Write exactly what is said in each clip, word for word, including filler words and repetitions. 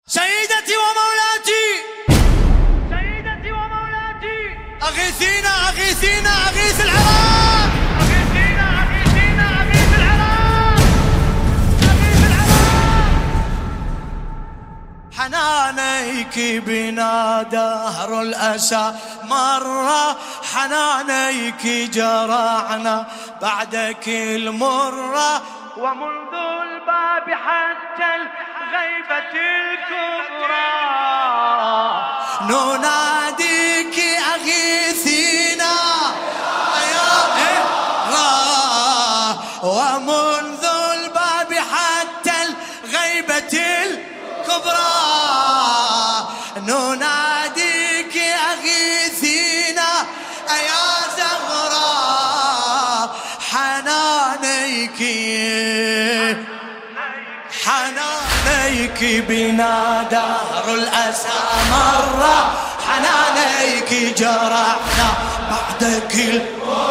سيدتي ومولاتي، سيدتي ومولاتي، أغيثينا أغيثينا أغيث العراق، أغيثينا أغيثينا أغيث العراق، أغيث العراق. حنانيك بنا دهر الأسى مرة، حنانيك جرعنا بعدك المرة، ومنذ الباب حتى الغيبة الكبرى نناديك أغيثينا يا را، ومنذ الباب حتى الغيبة الكبرى نناديك أغيثينا يا زهراء. حنانيك حنانيك بنا دار الأسى مرة، حنانيك جرعنا بعدك ال...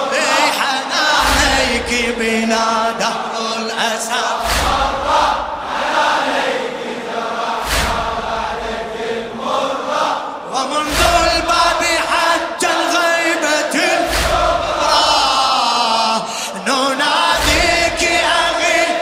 حنانيك بنا دار الأسى مرة، حنانيك جرعنا بعدك المرة، ومنذ الباب حتى الغيبة الكبرى نناديك أغيث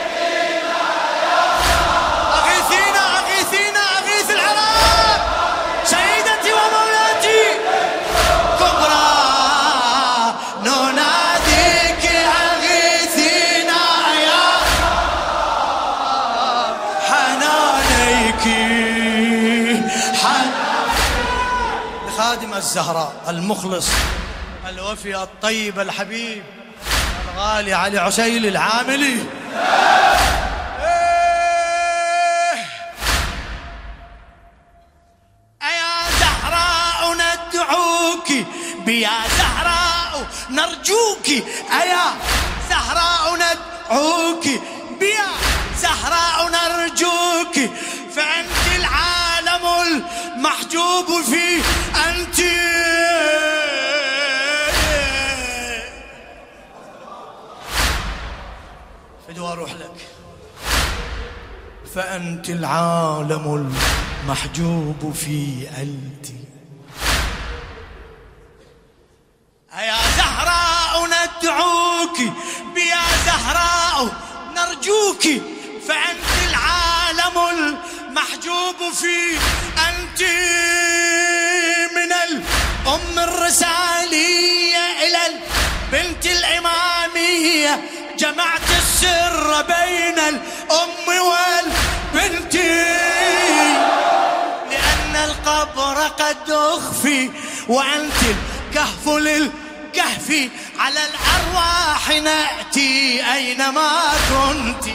خادم الزهراء المخلص الوفي الطيب الحبيب الغالي علي عسيل العاملي. يا زهراء ندعوك، بيا زهراء نرجوك، يا زهراء ندعوك، بيا زهراء نرجوك، فأنت العالم المحجوب فيه، أنت فدوا أروح لك، فأنت العالم المحجوب فيه، أنت يا زهراء ندعوك، بيا زهراء نرجوك، فأنت العالم المحجوب فيه، أنت من الأم الرسالية إلى البنت الإمامية، جمعت السر بين الأم والبنت، لأن القبر قد أخفي وأنت الكهف للكهف، على الأرواح نأتي أينما كنت،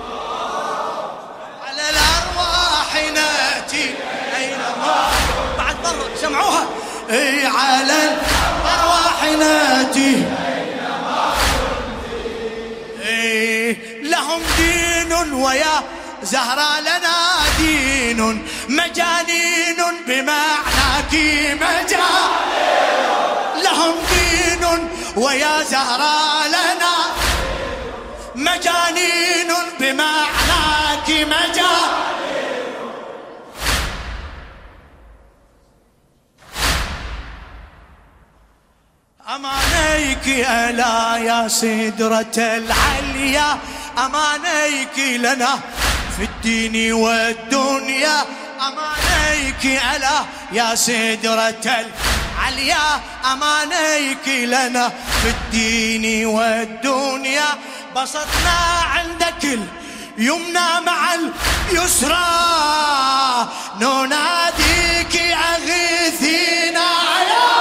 على الأرواح نأتي أينما كنت. بعد مرة سمعوها، اي على الأرواح نأتي أينما كنت، اي لهم دين ويا زهراء لنا دين، مجانين بمعناك مجانين، لهم دين ويا زهراء لنا مجانين بمعناك مجانين. أمانيك ألا يا سدرة العليا، أمانيك لنا في الدين والدنيا، أمانيك ألا يا سدرة العليا، أمانيك لنا في الدين والدنيا، بسطنا عندك اليمنى مع اليسرى، نناديك أغيثينا يا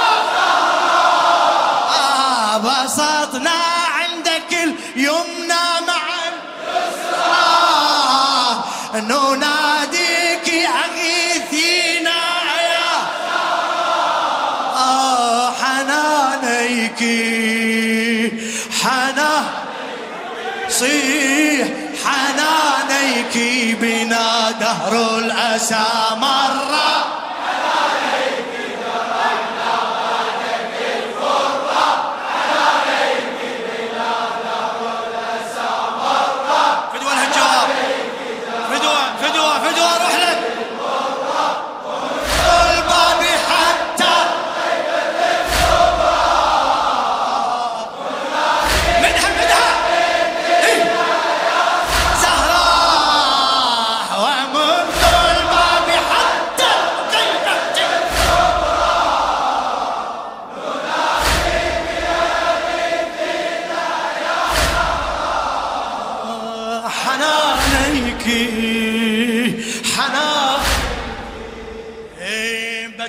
آه، بسطنا عندك اليمنى مع اليسرى، نناديك أغيثينا يا آه، حنانيك حنا صيح حنانيك بنا دهر الأسى مرة، حنانيك جرعنا بعدك الفرة، حنانيك بنا دهر الأسى مرة. فدوى الهجار، فدوى فدوى فدوى أروح لك،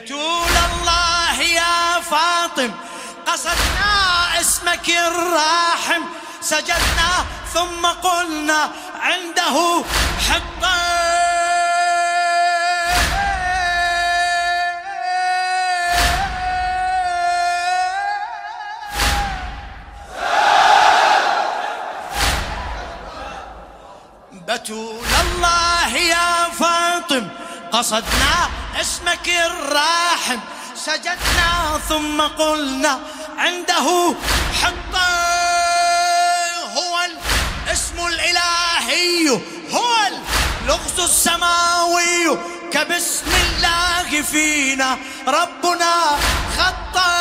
بتول الله يا فاطم قصدنا اسمك الراحم، سجدنا ثم قلنا عنده حطة. بتول الله يا فاطم قصدنا اسمك الراحم، سجدنا ثم قلنا عنده حطة. هو الاسم الإلهي، هو اللغز السماوي، كبسم الله فينا ربنا خطة.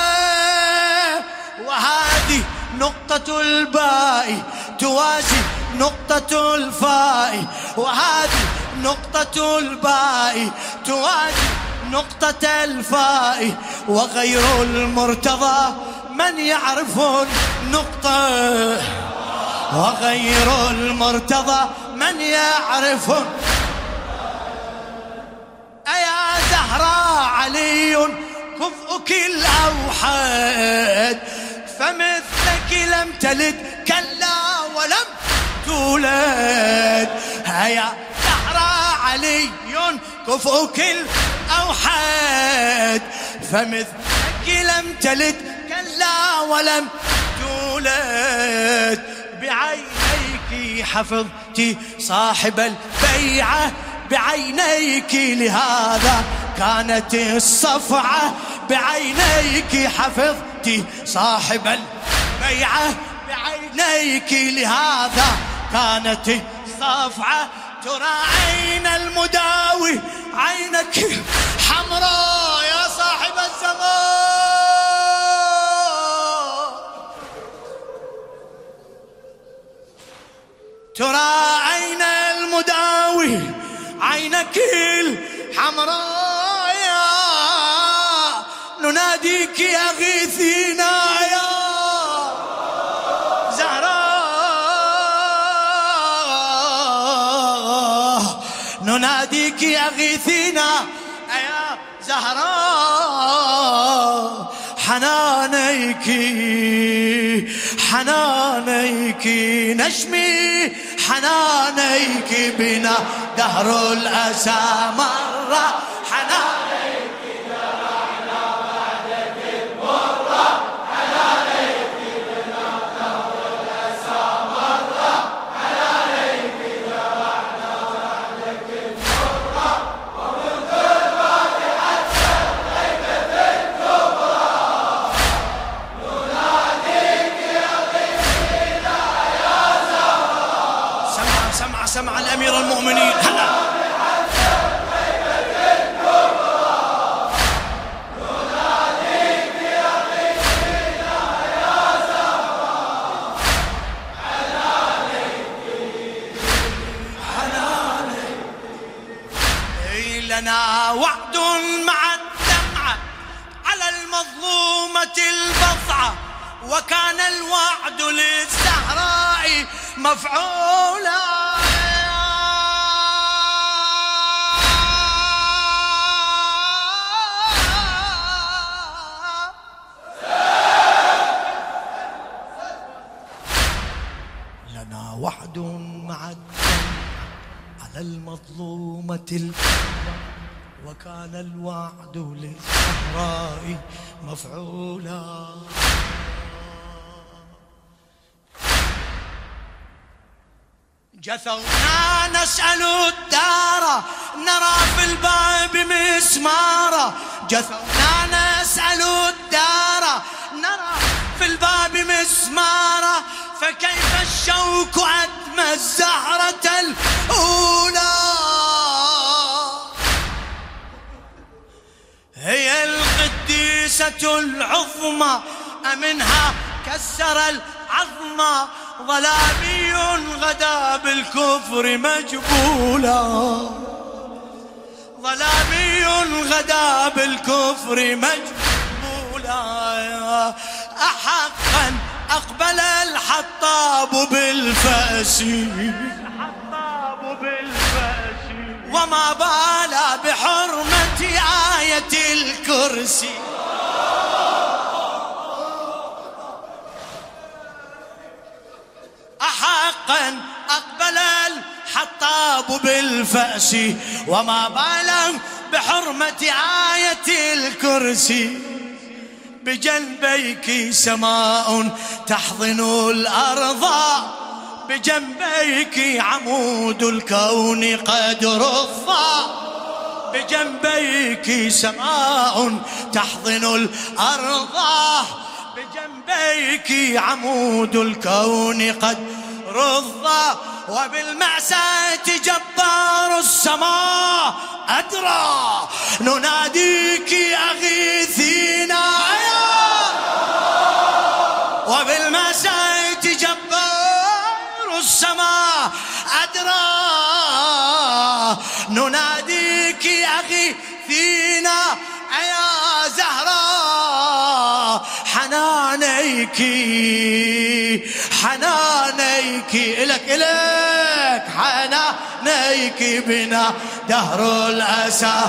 وهذه نقطة الباء توازي نقطة الفاء، وهذه نقطة الباء توازي نقطة الفاء، وغير المرتضى من يعرف النقطة، وغير المرتضى من يعرف. أيا زهراء علي كفؤك الأوحد، فمثلك لم تلد كلا ولم تولد. هيا زهراء علي كفؤك الأوحد، فمثلك لم تلد كلا ولم تولد. بعينيك حفظت صاحب البيعة، بعينيك لهذا كانت الصفعة. بعينيك حفظت صاحب البيعة، بعينيك لهذا كانت الصفعة. ترى عين المداوي عينك حمراء يا صاحب الزمان، ترى عين المداوي عينك الحمراء. يا نناديك يا غيثينا يا زهراء، نناديك يا غيثينا يا زهراء. حنانيك حنانيك نشمي، حنانيك بنا دهر الأسى مرة. حنانيك جرحنا بعدك المرة، حنانيك بنا دهر الأسى مرة، حنانيك جرحنا بعدك المرة. ومن ذرات حتى الغيبة الكبرى نناديك يا غيثينا يا زهراء. سمع سمع سمع الأمير المؤمنين. هلا لنا وعد مع الدمعة على المظلومة البضعة، وكان الوعد للزهراء مفعولا. لنا وعد مع الدمعة على المظلومة البضعة، وكان الوعد للزهراء مفعولا. جثونا نسأل الدار نرى في الباب مسمارا، جثونا نسأل الدار نرى في الباب مسمارا. فكيف الشوك أدمى الزهرة الأولى، هي القديسة العظمى أمنها كسر العظمى. ظلامي غدا بالكفر مجبولا، ظلامي غدا بالكفر مجبولا. أحقا أقبل الحطاب بالفأس، الحطاب بالفأس، وما بالا بحرمة آية آية الكرسي. أحقا أقبل الحطاب بالفأس وما بالغ بحرمة آية الكرسي. بجنبيك سماء تحضن الأرض، بجنبيك عمود الكون قد رضى. بجنبيك سماء تحضن الأرض، بجنبيك عمود الكون قد رضى. وبالمأساة جبار السماء أدرى، نناديك أغيثينا يا. وبالمأساة جبار السماء أدرى، نناديك أغيثينا يا زهراء. حنانيك حنانيك إلك إلك حنانيك بنا دهر الأسى.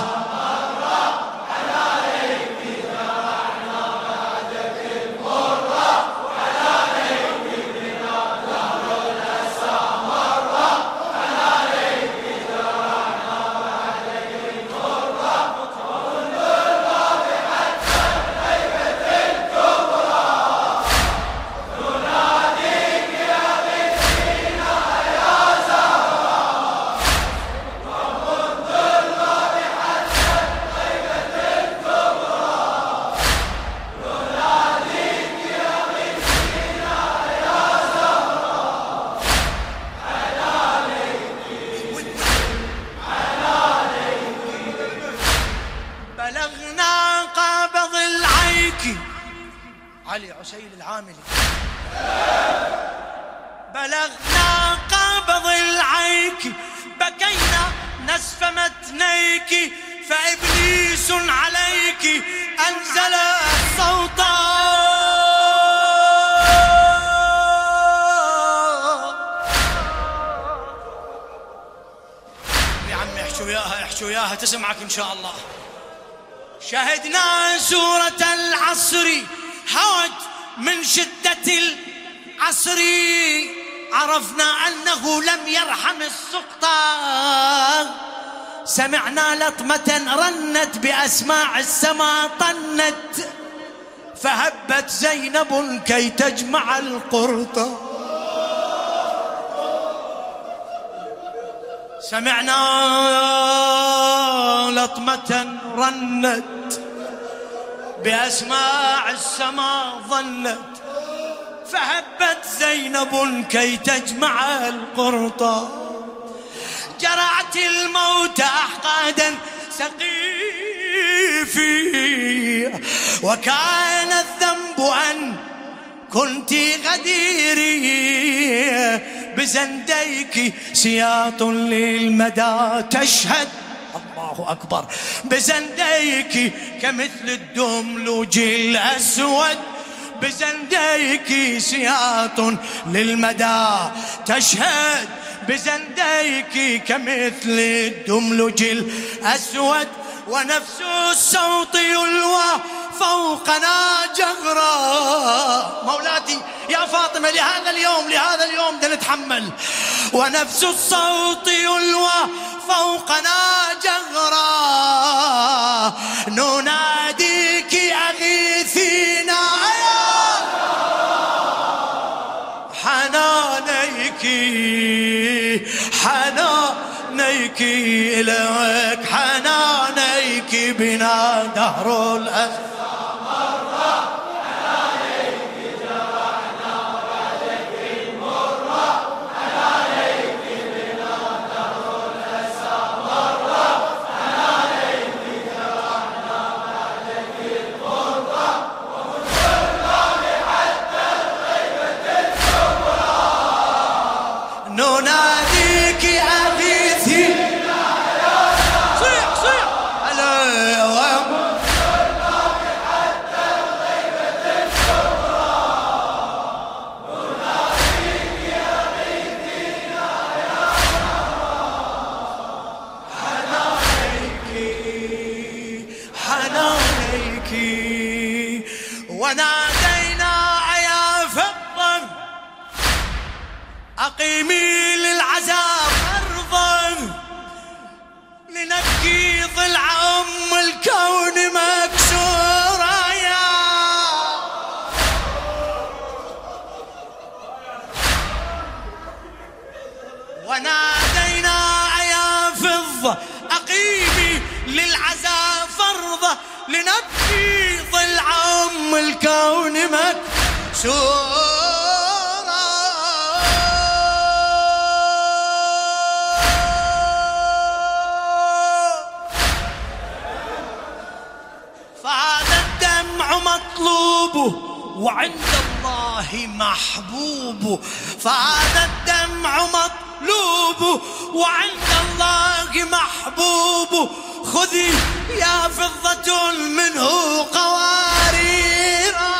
علي عسيل العاملي. بلغنا قبض العيك، بكينا نسف متنيك، فإبليس عليك أنزل صوتا. يا عمي احشوا ياها احشوا ياها تسمعك إن شاء الله. شهدنا سورة العصر، هوت من شدة العصر، عرفنا أنه لم يرحم السقطة. سمعنا لطمة رنت بأسماع السماء طنت، فهبت زينب كي تجمع القرطة. سمعنا لطمة رنت بأسماع السماء ظنت، فهبت زينب كي تجمع القرطة. جرعت الموت أحقادا سقيفي، وكان الذنب أن كنت غديري. بزنديك سياط للمدى تشهد، الله أكبر. بزنديك كمثل الدملوج الأسود، بزنديك سياط للمدى تشهد. بزنديك كمثل الدملوج الأسود، ونفس الصوت يلوى فوقنا جهرا. مولاتي يا فاطمة لهذا اليوم لهذا اليوم نتحمل. ونفس الصوت يلوى فوقنا جهرا، نناديك أغيثينا يا. حنانيك حنانيك إليك حنانيك بنا دهر الأسى. نناديك أغيثي صيح صيح أقيمي للعذاب أرضا لنبكي ضلع أم الكون مكسورة يا ونادينا يا فضة أقيمي للعذاب فرضة لنبكي ضلع أم الكون مكسورة. مطلوب وعند الله محبوب، فهذا الدمع مطلوب وعند الله محبوب. خذي يا فضة منه قواريرا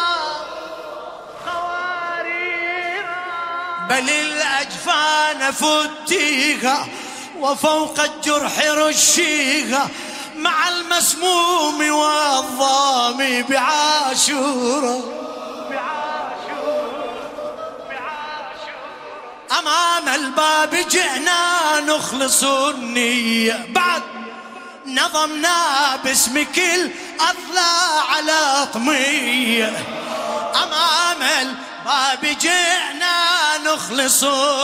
بل الأجفان فتيها وفوق الجرح رشيها مع المسموم والظامي بعاشورة. أمام الباب جئنا نخلص النية بعد نظمنا باسمك الأضلاع على طمية. أمام الباب جئنا نخلص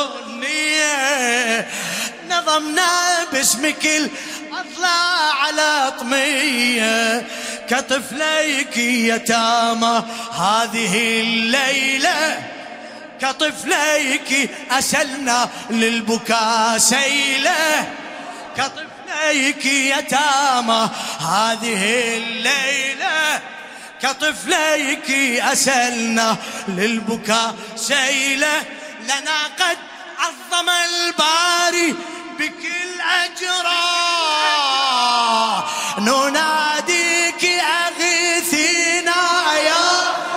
النية نظمنا باسمك الأضلاع على طمية. كطفليك يتامى هذه الليلة كطفليك أسلنا للبكاء سيلة. كطفليك يتامى هذه الليلة كطفليك أسلنا للبكاء سيلة. لنا قد عظم الباري بكل أجرا نناديك أغيثينا يا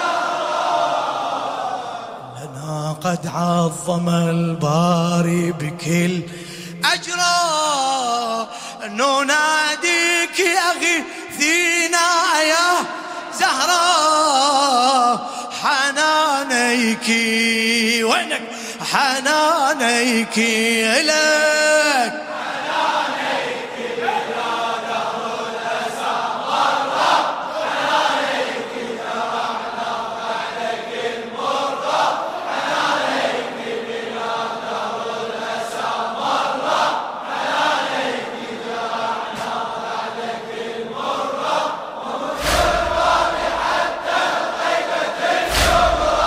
لنا قد عظم الباري بكل أجرا نناديك أغيثينا يا زهراء. حنانيك وينك حنانيك إليك حنانيك بلاده الأسى مرة حنانيك جمعنا بعدك المرة حنانيك بلاده الأسى مرة حنانيك جمعنا بعدك المرة ومن الراب حتى الغيبة الكبرى.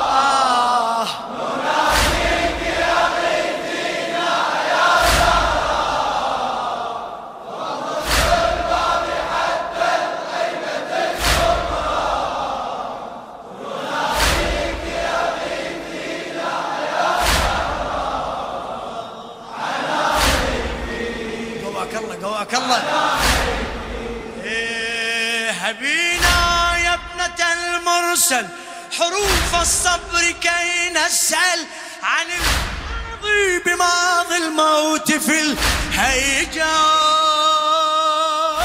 قواك الله إيه هبينا يا ابنة المرسل حروف الصبر كي نسأل عن الماضي بماضي الموت في الهيجاء.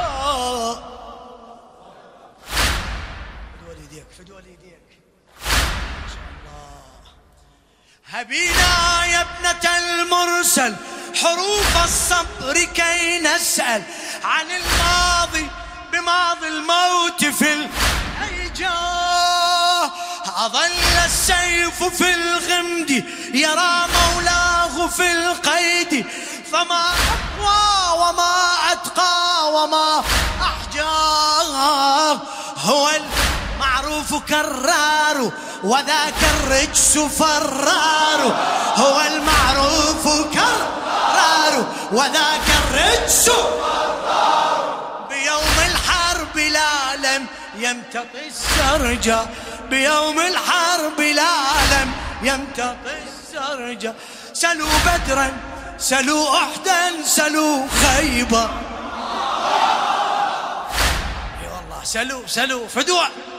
فدوا ليديك فدوا ليديك ما شاء الله. هبينا يا ابنة المرسل حروف الصبر كي نسأل عن الماضي بماضي الموت في الهيجاء. أظل السيف في الغمد يرى مولاه في القيد فما أقوى وما أتقى وما أحجاه. هو المعروف كرار وذاك الرجس فرار. هو المعروف كرار وذاك الرجس فرار. بيوم الحرب العالم يمتطي السرجة بيوم الحرب العالم يمتطي السرجة. سلوا بدرا سلوا أحدا سلوا خيبر. اي والله سلوا سلوا فدوى.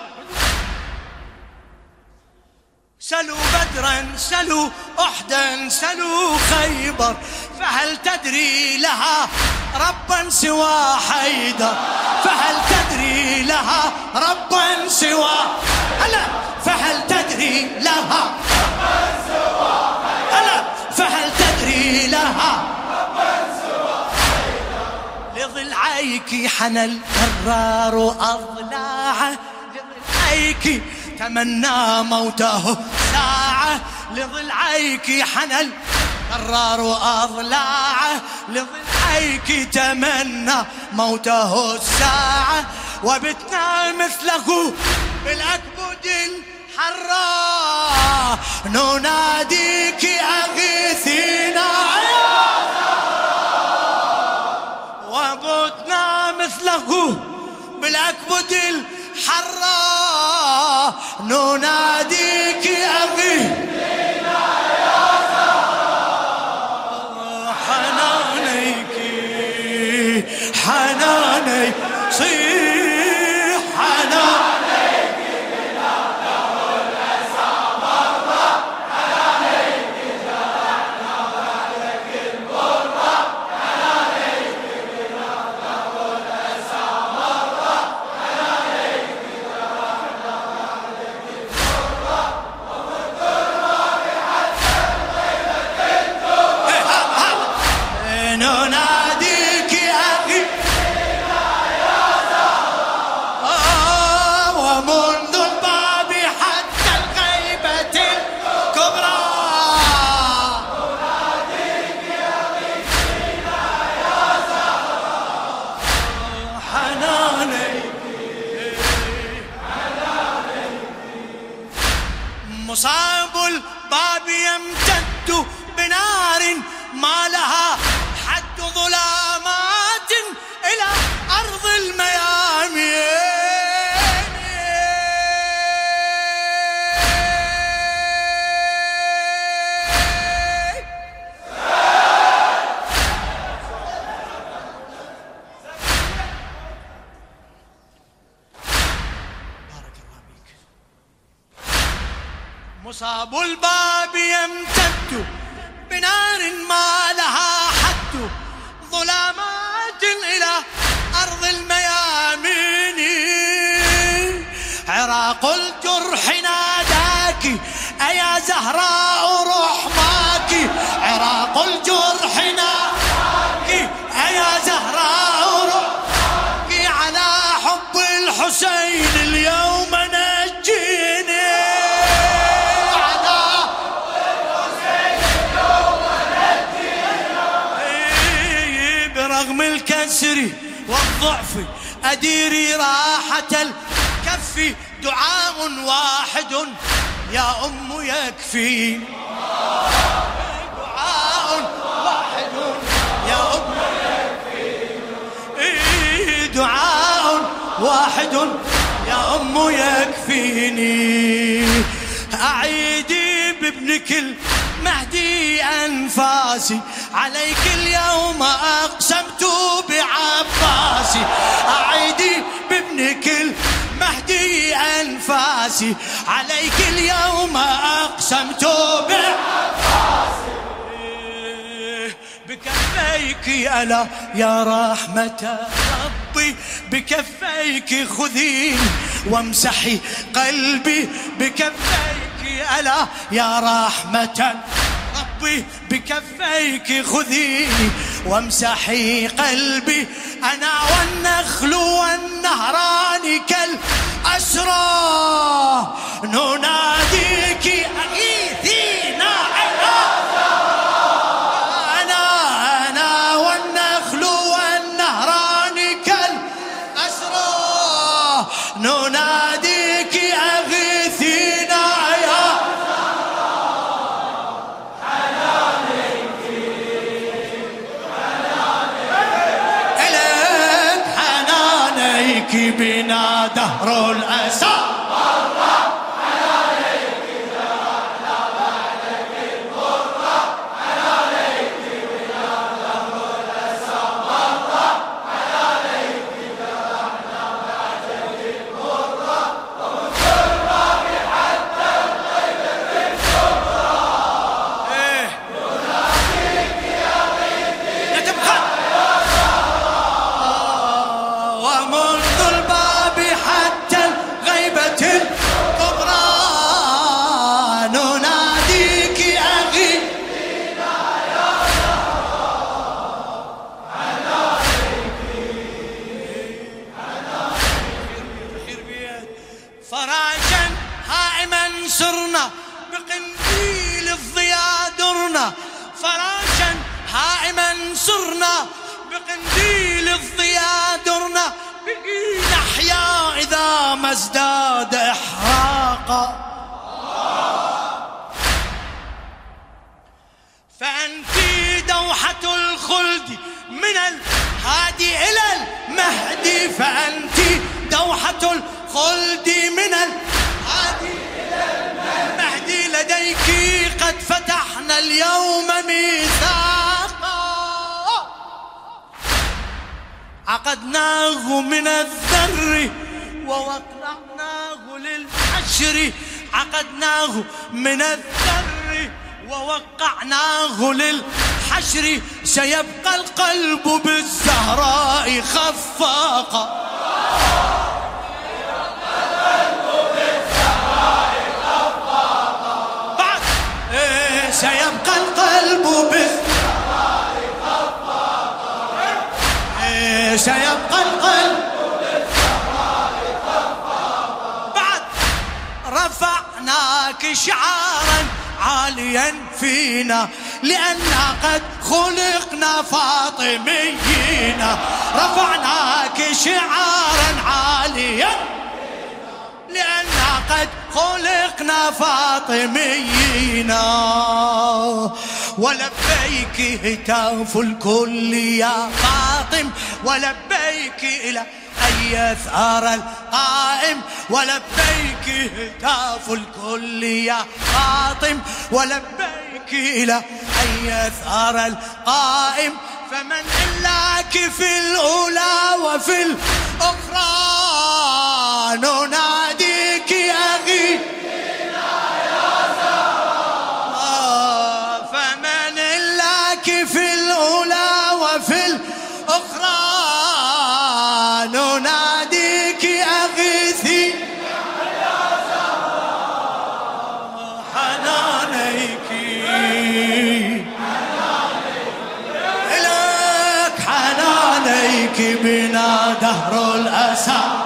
سلوا بدرا سلوا أحدا سلوا خيبر. فهل تدري لها ربا سوى حيدر. فهل تدري لها ربا سوى هلا فهل تدري لها ربا سوى حيدر. لضلعيك حنى القرار أضلاعه، لضلعيك تمنى موته ساعة، لضلعيك حنى القرار أضلاعه، لضلعيك تمنى موته الساعة، وبتنا مثله بالأكبد الحراء، نناديك أغيثينا يا زهراء، وبتنا مثله بالأكبد الحراء، نناديك أغيثينا يا زهراء، حنانيك حنانيك صيح حنانيك بلا دهر الأسى مرة، حنانيك جرحنا بعدك المرة، حنانيك بلا دهر الأسى مرة، حنانيك جرحنا بعدك المرة، ومن حتى الغيبة الدرة، نناديك أخي ومنذ الباب حتى الغيبة الكبرى، نناديك يا غيثينا يا زهراء، حنانيك حنانيك، مصاب الباب يمتد بنار ما لها حد، ظلامات إلى أرض الميامين، مصاب الباب يمتد بنار ما لها حد، ظلامات إلى أرض الميامين، عراق الجرح ناداك أيا زهراء رحماك، عراق الجرح ناداك أيا زهراء رحماك، على حب الحسين اليوم نجيني، برغم الكسر والضعف أديري راحة الكف، دعاء واحد يا أم يكفي، دعاء واحد يا أم يكفي، دعاء واحد يا أم يكفيني، أعيدي بابنك المهدي أنفاسي، عليك اليوم أقسمت بعباسي، أعيدي بابنك المهدي أنفاسي، عليك اليوم أقسمت بعباسي، بكفيك ألا يا رحمة ربي، بكفيك خذيني وامسحي قلبي، بكفيك ألا يا رحمة ربي، بكفيك خذيني وامسحي قلبي، أنا والنخل والنهران كالأسرى، نناديك أغيثينا يا زهراء، أنا أنا والنخل والنهران كالأسرى، نناديك أغيثينا يا بنا دهر الأسى مرة، حنانيك جرحنا بعدك المرة، حنانيك بنا دهر الأسى مرة، حنانيك جرحنا بعدك المرة، ومن الباب حتى الغيبة الكبرى، نناديك يا غيثينا يا زهراء، ومنذ الباب حتى الغيبة الكبرى، ما ازداد إحراقا، فأنت دوحة الخلد من الهادي إلى المهدي، فأنت دوحة الخلد من الهادي إلى المهدي، لديك قد فتحنا اليوم ميثاقا، عقدناه من الذر ووقعناه للحشر، عقدناه من الذر ووقعناه للحشر، سيبقى القلب بالزهراء خفاقا، بعد إيه سيبقى القلب بالزهراء خفاقا، إيه سيبقى القلب بالزهراء خفاقا، بعد رفعناك شعارا عاليا فينا لأننا قد خلقنا فاطميين، رفعناك شعارا عاليا لأننا قد خلقنا فاطميين، ولبيك هتاف الكل يا فاطم، ولبيك إلى أن يثار القائم، ولبيك هتاف الكل يا فاطم، ولبيك إلى أن يثار القائم، فمن إلاك في الأولى وفي الأخرى نناديك أغي، فمن إلاك في الأولى وفي الأخرى نناديك أغيثي، حنانيك إليك حنانيك بنا دهر الأسى.